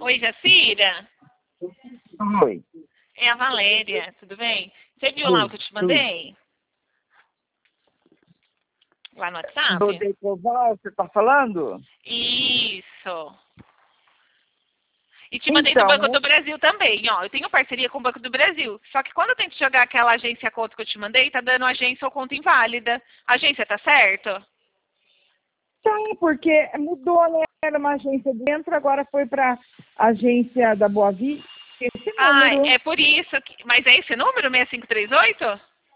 Oi, Jacira. Oi. É a Valéria, tudo bem? Você viu lá o Oi, que eu te tudo. mandei? Lá no Do WhatsApp? Decoval, você tá falando? Isso. E te mandei do Banco Então, do Brasil também, ó. Eu tenho parceria com o Banco do Brasil. Só que quando eu tento jogar aquela agência conta que eu te mandei, tá dando agência ou conta inválida. A agência tá certo? tem, porque mudou, né? Era uma agência dentro, agora foi para agência da Boa Vista, esse Ah, número. é por isso que... Mas é esse número, 6538?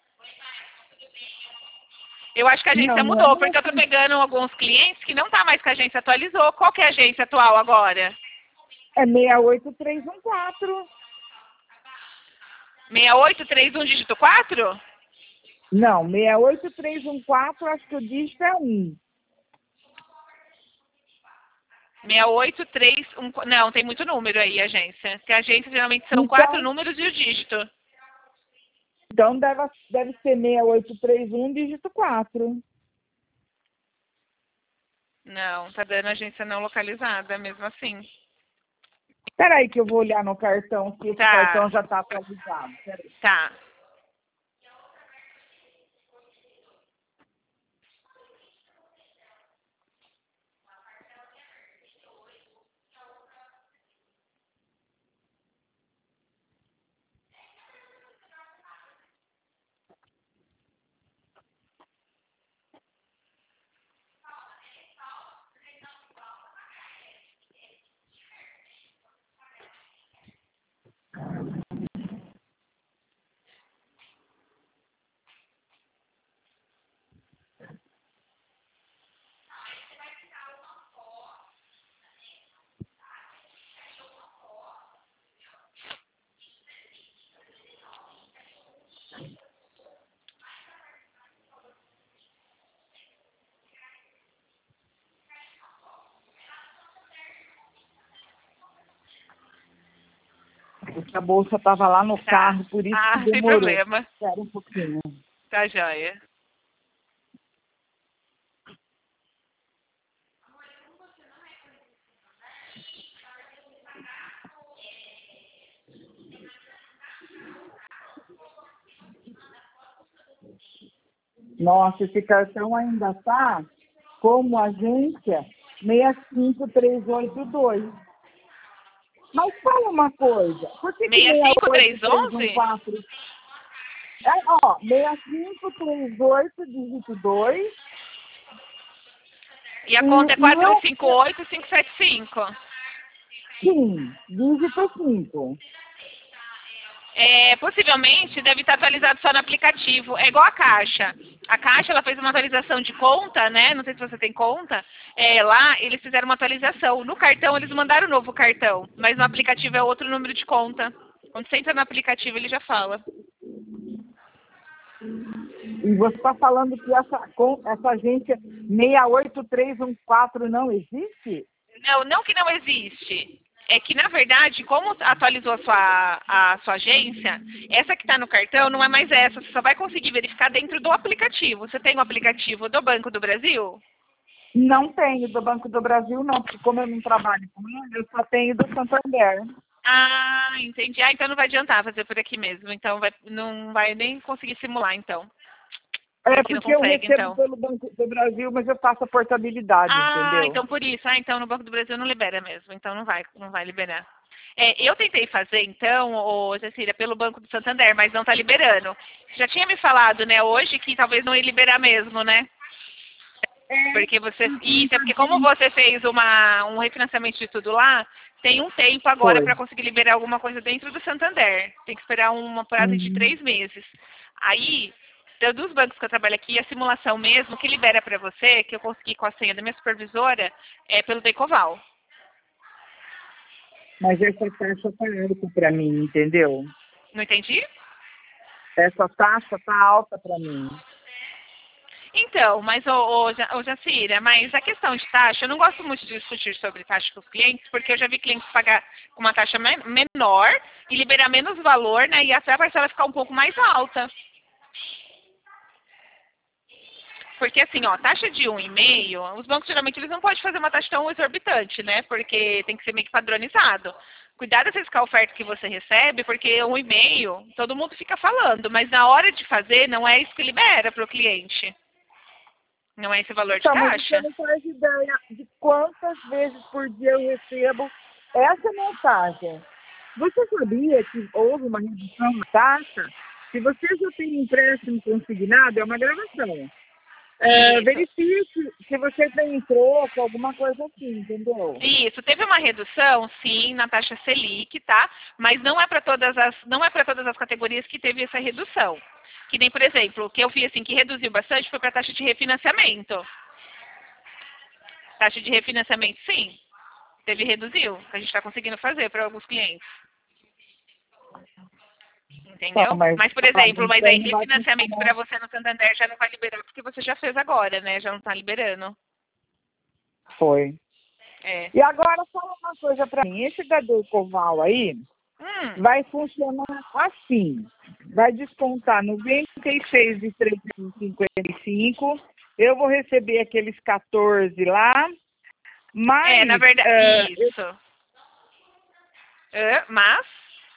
Eu acho que a Não, agência não é mudou, porque eu tô mesmo. pegando alguns clientes que não tá mais que a agência atualizou. Qual que é a agência atual agora? É 68314. 6831 dígito 4? Não, 68314, acho que o dígito é 1. 683. Não, tem muito número aí, agência. Que a agência geralmente são 4 Então, números e o dígito. então deve ser 6831, dígito 4. Não, tá dando agência não localizada, mesmo assim. Espera aí que eu vou olhar no cartão, se esse Tá, cartão já está atualizado. Peraí. tá. Porque a bolsa estava lá no Tá. carro, por isso que Ah, sem demorou. problema. Espera um pouquinho. Tá joia. Nossa, esse cartão ainda está como agência 65382. Mas fala uma coisa, por que 65311? 68314? É, ó, 6538, dígito 2, E a conta é e não, 458575. sim, dígito 5. É, possivelmente deve estar atualizado só no aplicativo. É igual a Caixa. A Caixa ela fez uma atualização de conta, né? Não sei se você tem conta. É, lá eles fizeram uma atualização. No cartão eles mandaram um novo cartão, mas no aplicativo é outro número de conta. Quando você entra no aplicativo ele já fala. E você está falando que essa agência 68314 não existe? Não, não que não existe. É que, na verdade, como atualizou a sua agência, essa que está no cartão não é mais essa. Você só vai conseguir verificar dentro do aplicativo. Você tem o aplicativo do Banco do Brasil? Não tenho do Banco do Brasil, não, porque como eu não trabalho com ele, eu só tenho do Santander. Ah, entendi. Ah, então não vai adiantar fazer por aqui mesmo. Então não vai nem conseguir simular, então. Por É aqui não porque eu consegue, recebo então. pelo Banco do Brasil, mas eu faço a portabilidade, Ah, entendeu? então por isso. Ah, então no Banco do Brasil não libera mesmo. Então não vai liberar. É, eu tentei fazer, então, ô, Cecília, pelo Banco do Santander, mas não está liberando. Já tinha me falado, né, hoje que talvez não ia liberar mesmo, né? Porque você. Isso, é porque como você fez um refinanciamento de tudo lá, tem um tempo agora Foi. para conseguir liberar alguma coisa dentro do Santander. Tem que esperar uma prazo de Uhum. 3 meses. Aí, dos bancos que eu trabalho aqui, a simulação mesmo que libera para você, que eu consegui com a senha da minha supervisora, é pelo Decoval. Mas essa taxa tá alta para mim, entendeu? Não entendi? Essa taxa tá alta para mim. Então, mas, ô Jacira, mas a questão de taxa, eu não gosto muito de discutir sobre taxa com os clientes, porque eu já vi clientes pagar com uma taxa menor e liberar menos valor, né? E até a parcela ficar um pouco mais alta. Porque assim, ó, taxa de 1,5, os bancos geralmente eles não podem fazer uma taxa tão exorbitante, né? Porque tem que ser meio que padronizado. Cuidado se ficar a oferta que você recebe, porque 1,5, todo mundo fica falando, mas na hora de fazer, não é isso que libera para o cliente. Não é esse valor de Então, mas você taxa. não faz ideia de quantas vezes por dia eu recebo essa mensagem. Você sabia que houve uma redução na taxa? Se você já tem empréstimo consignado, é uma gravação. Isso. Verifique se você tem troco, alguma coisa assim, entendeu? Isso, teve uma redução, sim, na taxa Selic, tá? Mas não é para todas as categorias que teve essa redução. Que nem, por exemplo, o que eu vi assim que reduziu bastante foi para a taxa de refinanciamento. Taxa de refinanciamento, sim, reduziu, que a gente está conseguindo fazer para alguns clientes. Entendeu? Tá, mas, Por exemplo, mas aí então não vai refinanciamento funcionar. para você no Santander já não vai liberar, porque você já fez agora, né? Já não está liberando. Foi. É. E agora fala uma coisa para mim. Esse da Decoval aí vai funcionar assim. Vai descontar 96 de 355. Eu vou receber aqueles 14 lá. Mas na verdade, isso. Mas?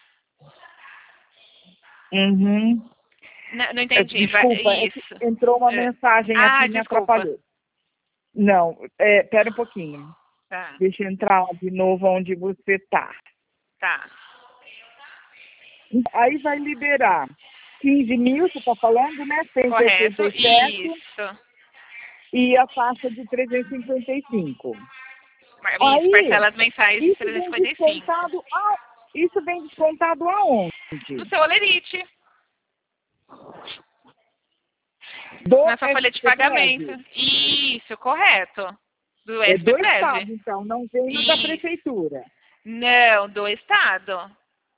Uhum. Não entendi. Desculpa, Isso. entrou uma mensagem aqui e me Desculpa. atrapalhou. Não, pera um pouquinho. Tá. Deixa eu entrar de novo onde você está. Tá. Aí vai liberar 15 mil, você está falando, né? Correto. 187 Isso. e a taxa de 355. Isso, Aí, parcelas mensais de isso vem 355. isso vem descontado aonde? No seu Olerite. Do Na sua folha de SPPREV. pagamento. Isso, correto. Do É do SPPREV. Estado, então, não vem no da Prefeitura. Não, do Estado.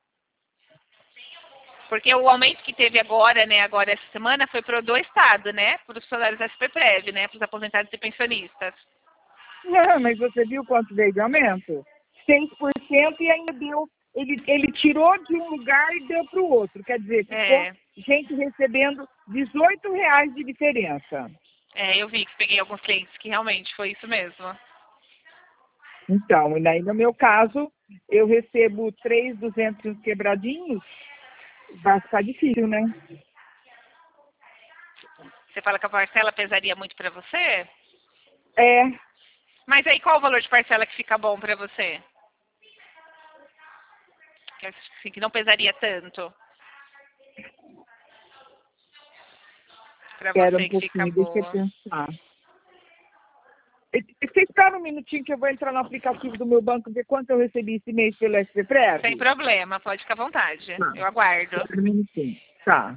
Porque o aumento que teve agora, né, agora essa semana, foi do Estado, né? Para os funcionários da SPPREV, né? Para os aposentados e pensionistas. Não, mas você viu quanto veio de aumento? 6% e ainda deu. Ele tirou de um lugar e deu para o outro. Quer dizer, ficou gente recebendo R$18 de diferença. Eu vi que peguei alguns clientes que realmente foi isso mesmo. Então, e aí no meu caso, eu recebo 3.200 quebradinhos, vai ficar difícil, né? Você fala que a parcela pesaria muito para você? É. Mas aí qual o valor de parcela que fica bom para você? Que não pesaria tanto? Para Quero você um que fica pouquinho, deixa eu boa. pensar. Você espera um minutinho que eu vou entrar no aplicativo do meu banco e ver quanto eu recebi esse mês pelo SPPREV? Sem problema, pode ficar à vontade. Tá. Eu aguardo. Espera um minutinho. Tá.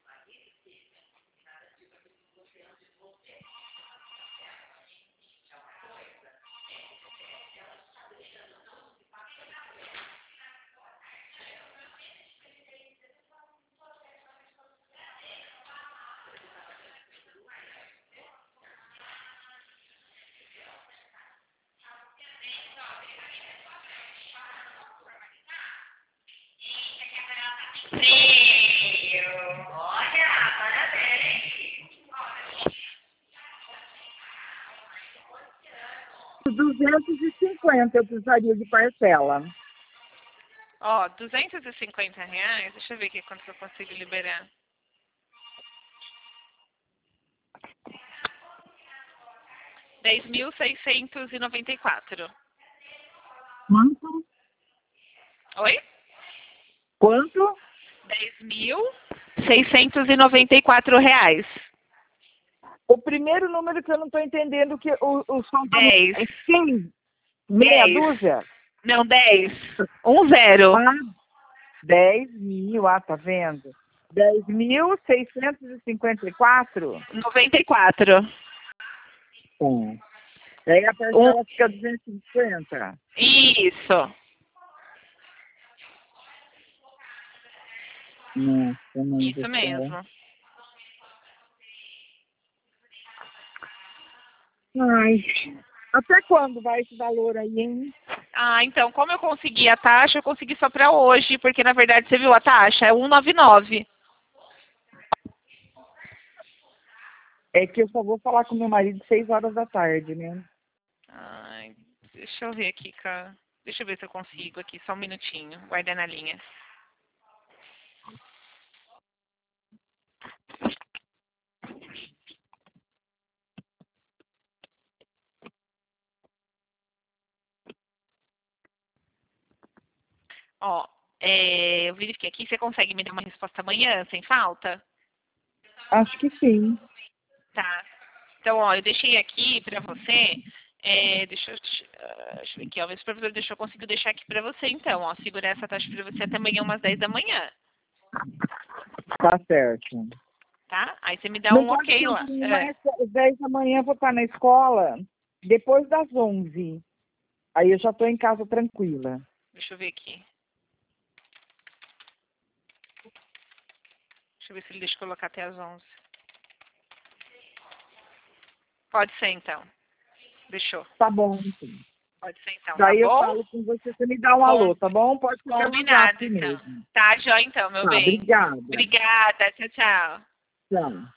R$250 eu precisaria de parcela. Ó, R$250. Deixa eu ver aqui quanto que eu consigo liberar. R$10.694. Quanto? Oi? Quanto? R$10.694. O primeiro número que eu não estou entendendo, que o som tá 10. é 100, meia 10. dúzia? Não, 10. 10. 10 mil, tá vendo? 10.654? 94. Aí a parcela fica 250. Isso. Nossa, mãe do Isso céu. mesmo. Ai, até quando vai esse valor aí, hein? Então, como eu consegui a taxa, eu consegui só para hoje, porque na verdade você viu a taxa, é 199. É que eu só vou falar com meu marido 6 horas da tarde, né? Ai, deixa eu ver aqui, cara. Deixa eu ver se eu consigo aqui, só um minutinho. Guarda na linha. Ó, eu verifiquei aqui, você consegue me dar uma resposta amanhã, sem falta? Acho que sim. Tá. Então, ó, eu deixei aqui pra você, deixa eu ver aqui, ó, meu supervisor deixou, eu consigo deixar aqui pra você, então, ó, segurar essa taxa pra você até amanhã, umas 10 da manhã, Tá certo. tá? Aí você me dá Não um pode ok ser lá. mais às 10 da manhã, eu vou estar na escola depois das 11. Aí eu já estou em casa tranquila. Deixa eu ver aqui. Deixa eu ver se ele deixa eu colocar até as 11. Pode ser, então. Deixou. Tá bom, então. Pode ser, então, tá Daí eu bom? falo com você, você me dá um Com- alô, tá bom? Pode ser pelo Combinado, WhatsApp então. mesmo. Tá, joia, então, meu Tá, bem. obrigada. Obrigada. Tchau, tchau. Tchau.